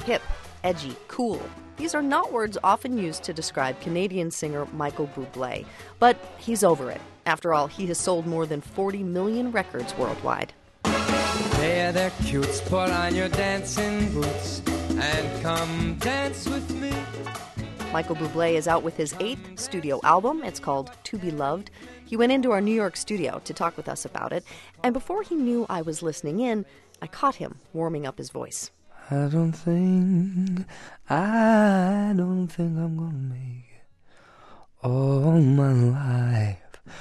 hip, edgy, cool. These are not words often used to describe Canadian singer Michael Bublé, but he's over it. After all, he has sold more than 40 million records worldwide. There, there, cutes, put on your dancing boots and come dance with me. Michael Bublé is out with his 8th studio album. It's called To Be Loved. He went into our New York studio to talk with us about it, and before he knew I was listening in, I caught him warming up his voice. I don't think I'm gonna make it all my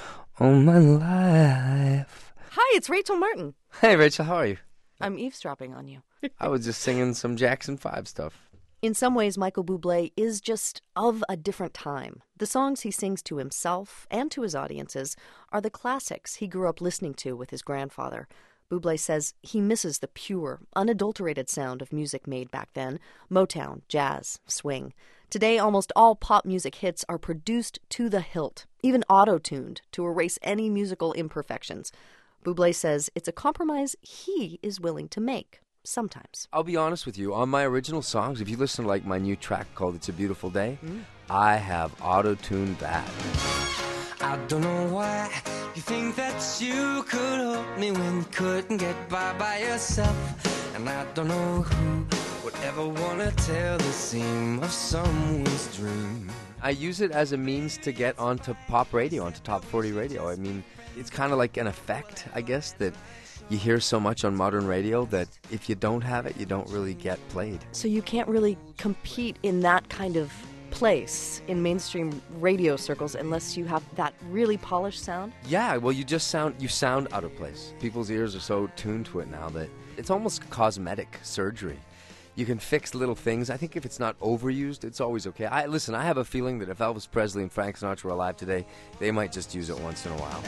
life. Hi, it's Rachel Martin. Hey, Rachel, how are you? I'm eavesdropping on you. I was just singing some Jackson 5 stuff. In some ways, Michael Bublé is just of a different time. The songs he sings to himself and to his audiences are the classics he grew up listening to with his grandfather. Bublé says he misses the pure, unadulterated sound of music made back then, Motown, jazz, swing. Today, almost all pop music hits are produced to the hilt, even auto-tuned to erase any musical imperfections. Bublé says it's a compromise he is willing to make, sometimes. I'll be honest with you, on my original songs, if you listen to like my new track called It's a Beautiful Day, I have auto-tuned that. I don't know why you think that you could help me when you couldn't get by yourself. And I don't know who would ever want to tell the seam of someone's dream. I use it as a means to get onto pop radio, onto top 40 radio. I mean, it's kind of like an effect, I guess, that you hear so much on modern radio that if you don't have it, you don't really get played. So you can't really compete in that kind of place in mainstream radio circles unless you have that really polished sound? Yeah, well, you sound out of place. People's ears are so tuned to it now that it's almost cosmetic surgery. You can fix little things. I think if it's not overused, it's always okay. I have a feeling that if Elvis Presley and Frank Sinatra were alive today, they might just use it once in a while.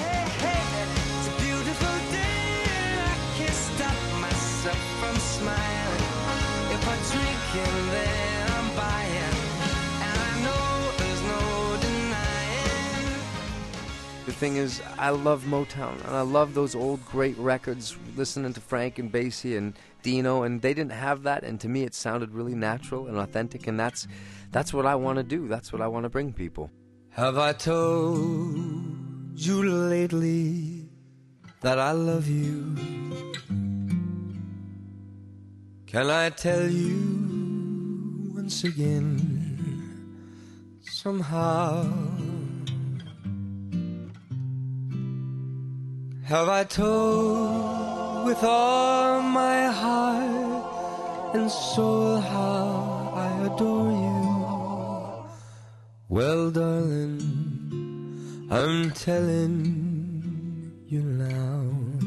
It's a beautiful day. I can't stop myself from smiling. If I drink in there, I'm buying. And I know there's no denying. The thing is, I love Motown, and I love those old great records, listening to Frank and Basie and Dino, and they didn't have that, and to me it sounded really natural and authentic, and that's what I want to do. That's what I want to bring people. Have I told you lately that I love you? Can I tell you once again, somehow? Have I told with all my heart and soul how I adore you? Well, darling, I'm telling you now.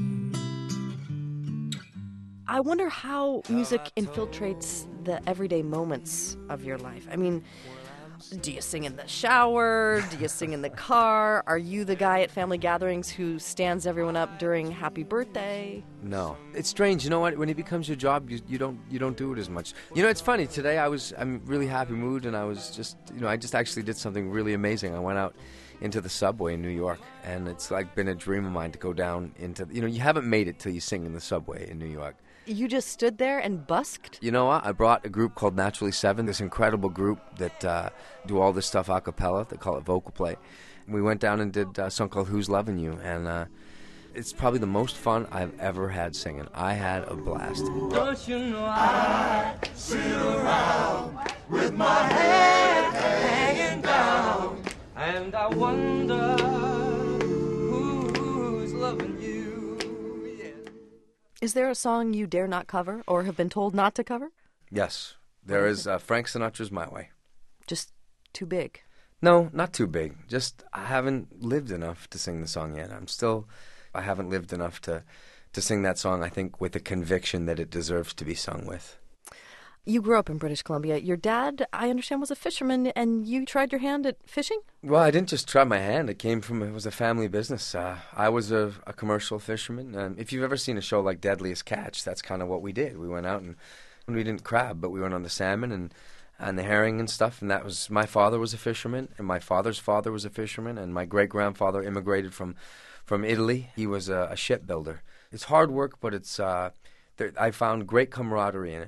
I wonder how music infiltrates the everyday moments of your life. I mean, do you sing in the shower? Do you sing in the car? Are you the guy at family gatherings who stands everyone up during happy birthday? No. It's strange, you know what? When it becomes your job, you don't do it as much. You know, it's funny. Today I'm really happy mood, and I just actually did something really amazing. I went out into the subway in New York, and it's like been a dream of mine to go down into, you haven't made it till you sing in the subway in New York. You just stood there and busked? You know what? I brought a group called Naturally Seven, this incredible group that do all this stuff a cappella. They call it vocal play. We went down and did a song called Who's Lovin' You, and it's probably the most fun I've ever had singing. I had a blast. Don't you know I sit around with my head hanging down, and I wonder who's loving you. Is there a song you dare not cover or have been told not to cover? Yes. There is Frank Sinatra's My Way. Just too big? No, not too big. Just I haven't lived enough to sing the song yet. I haven't lived enough to sing that song, I think, with the conviction that it deserves to be sung with. You grew up in British Columbia. Your dad, I understand, was a fisherman, and you tried your hand at fishing? Well, I didn't just try my hand. It was a family business. I was a commercial fisherman. And if you've ever seen a show like Deadliest Catch, that's kind of what we did. We went out and we didn't crab, but we went on the salmon and the herring and stuff. And my father was a fisherman, and my father's father was a fisherman, and my great-grandfather immigrated from Italy. He was a shipbuilder. It's hard work, but I found great camaraderie in it.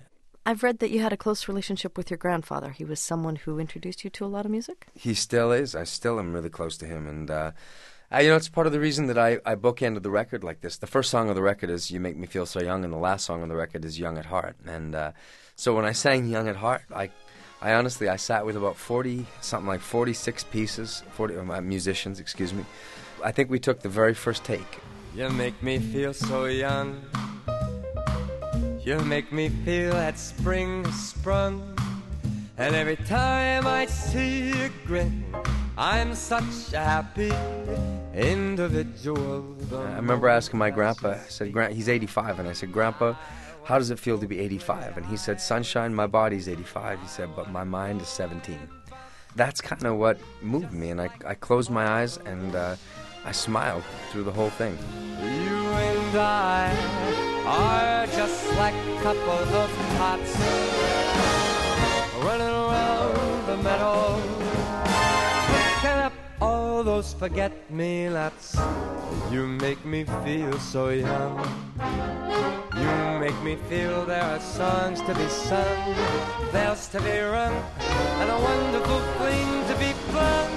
I've read that you had a close relationship with your grandfather. He was someone who introduced you to a lot of music? He still is. I still am really close to him. And, it's part of the reason that I bookended the record like this. The first song of the record is You Make Me Feel So Young, and the last song on the record is Young at Heart. And so when I sang Young at Heart, I honestly, I sat with about 46 pieces, 40 musicians, excuse me. I think we took the very first take. You make me feel so young. You make me feel that spring has sprung. And every time I see you grin, I'm such a happy individual. I remember asking my grandpa, I said, he's 85, and I said, Grandpa, how does it feel to be 85? And he said, Sunshine, my body's 85. He said, but my mind is 17. That's kind of what moved me, and I closed my eyes and I smiled through the whole thing. You and I are just like a couple of tots running around the meadow, picking up all those forget-me-nots. You make me feel so young. You make me feel there are songs to be sung, bells to be rung, and a wonderful fling to be flung.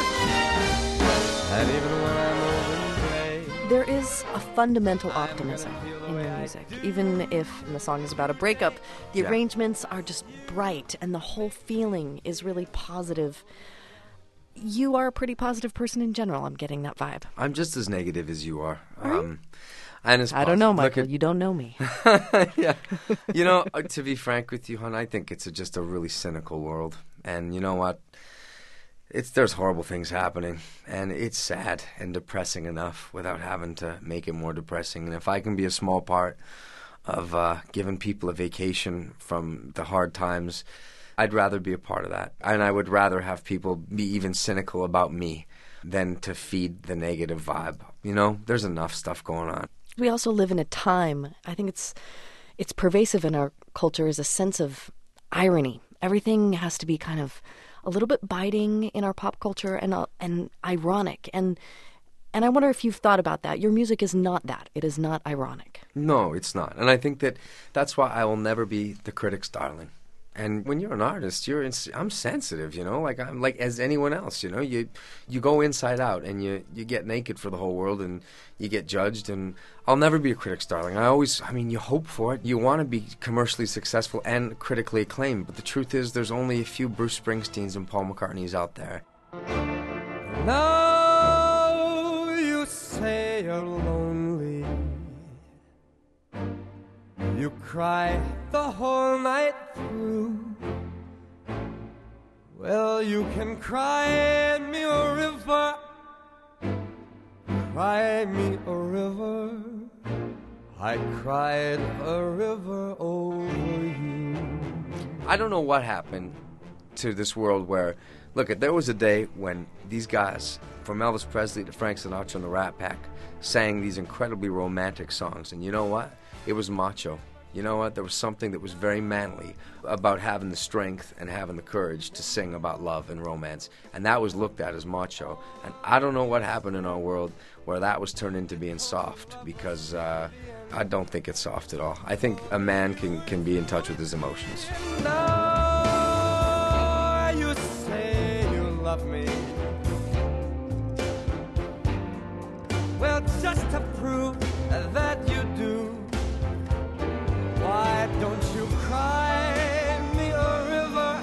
And even when I'm old and gray, There is a fundamental optimism in your music. Even if the song is about a breakup, the arrangements are just bright and the whole feeling is really positive. You are a pretty positive person in general. I'm getting that vibe. I'm just as negative as you are. And it's I don't know, Michael. You don't know me. Yeah. To be frank with you, hon, I think it's just a really cynical world. And you know what? There's horrible things happening, and it's sad and depressing enough without having to make it more depressing. And if I can be a small part of giving people a vacation from the hard times, I'd rather be a part of that. And I would rather have people be even cynical about me than to feed the negative vibe. There's enough stuff going on. We also live in a time, I think it's pervasive in our culture, is a sense of irony. Everything has to be kind of a little bit biting in our pop culture and ironic. And I wonder if you've thought about that. Your music is not that. It is not ironic. No, it's not. And I think that's why I will never be the critic's darling. And when you're an artist, I'm sensitive, like I'm like as anyone else, you go inside out and you get naked for the whole world and you get judged, and I'll never be a critic's darling. You hope for it. You want to be commercially successful and critically acclaimed, but the truth is there's only a few Bruce Springsteens and Paul McCartneys out there. Now you say you're lonely. You cry the whole night through. Well, you can cry me a river. Cry me a river. I cried a river over you. I don't know what happened to this world where, there was a day when these guys, from Elvis Presley to Frank Sinatra and the Rat Pack, sang these incredibly romantic songs. And you know what? It was macho. You know what? There was something that was very manly about having the strength and having the courage to sing about love and romance. And that was looked at as macho. And I don't know what happened in our world where that was turned into being soft, because I don't think it's soft at all. I think a man can be in touch with his emotions. Now you say you love me. Well, just to prove that you do, why don't you cry me a river?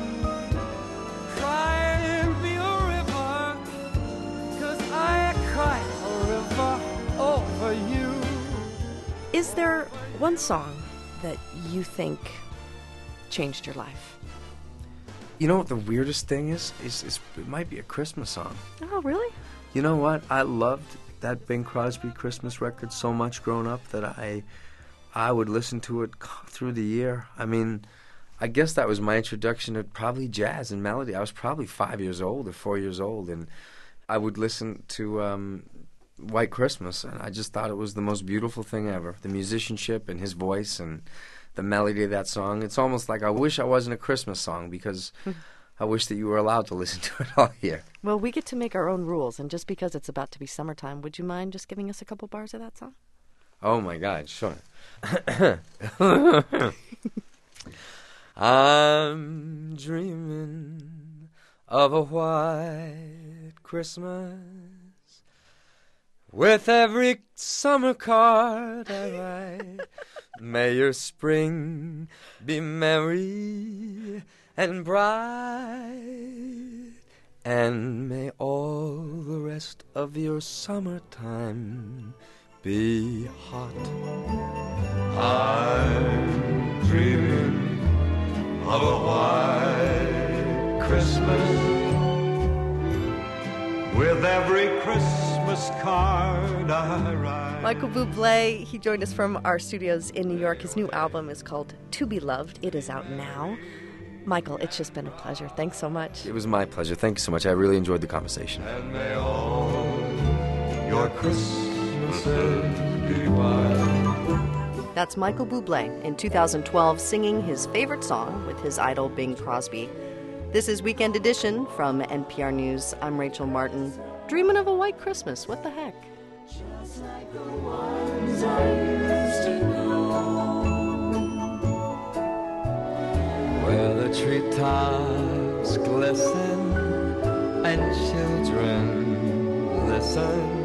Cry me a river, 'cause I cry a river over you. Is there one song that you think changed your life? You know what the weirdest thing is it might be a Christmas song. Oh, really? You know what? I loved that Bing Crosby Christmas record so much growing up that I would listen to it through the year. I guess that was my introduction to probably jazz and melody. I was probably 5 years old or 4 years old, and I would listen to White Christmas, and I just thought it was the most beautiful thing ever. The musicianship and his voice and the melody of that song. It's almost like I wish I wasn't a Christmas song, because I wish that you were allowed to listen to it all year. Well, we get to make our own rules, and just because it's about to be summertime, would you mind just giving us a couple bars of that song? Oh, my God, sure. I'm dreaming of a white Christmas. With every summer card I write, may your spring be merry and bright, and may all the rest of your summertime be hot. I'm dreaming of a white Christmas. With every Christmas card I write. Michael Bublé, he joined us from our studios in New York. His new album is called To Be Loved. It is out now. Michael, it's just been a pleasure. Thanks so much. It was my pleasure. Thank you so much. I really enjoyed the conversation. And may all your Christmases be white. That's Michael Bublé in 2012 singing his favorite song with his idol Bing Crosby. This is Weekend Edition from NPR News. I'm Rachel Martin. Dreaming of a white Christmas. What the heck? Just like the ones I used to know. Where the treetops glisten and children listen